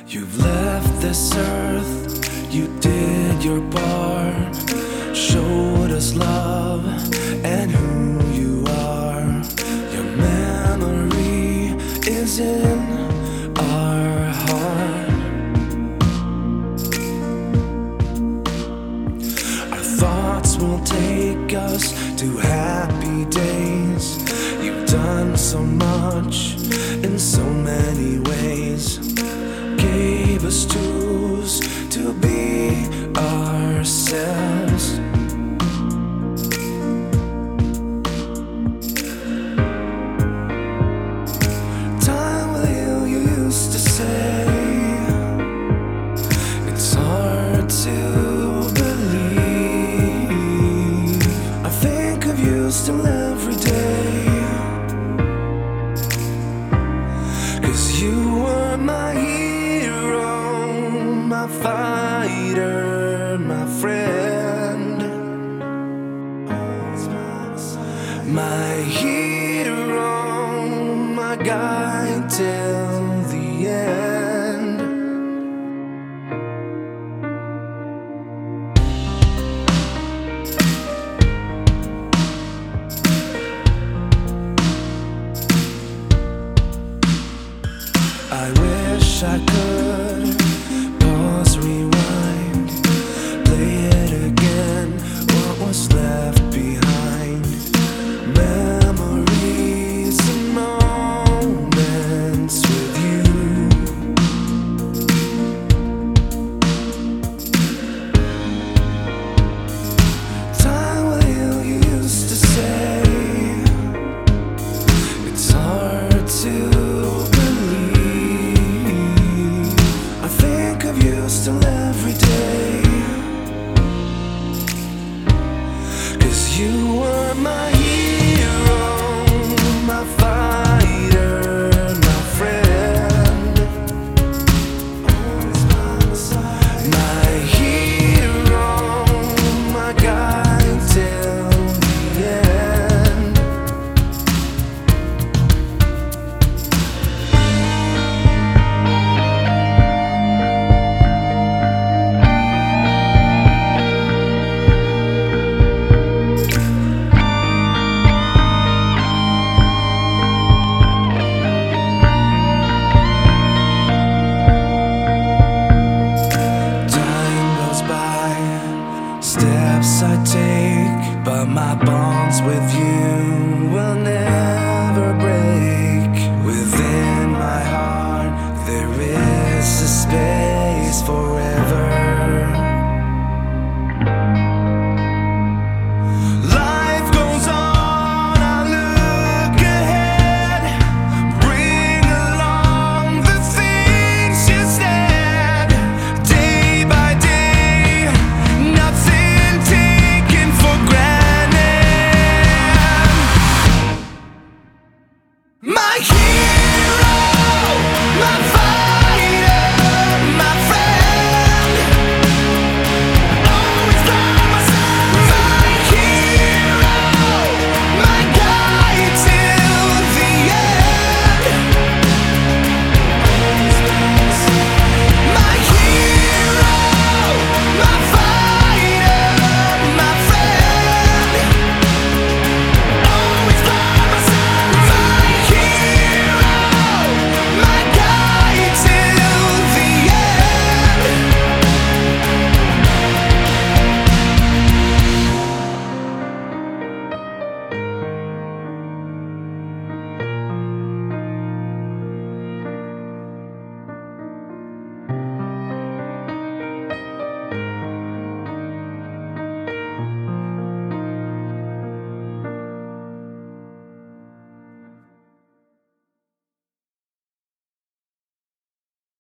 You've left this earth, you did your part, showed us love and who you are. Your memory is in our heart. Our thoughts will take us to happy days. You've done so much in so many ways. Gave us tools to be ourselves. Time will heal, you used to say. It's hard to believe. I think of you still every day, 'cause you were my hero, my fighter, my friend, my hero, my guide till the end. I wish I could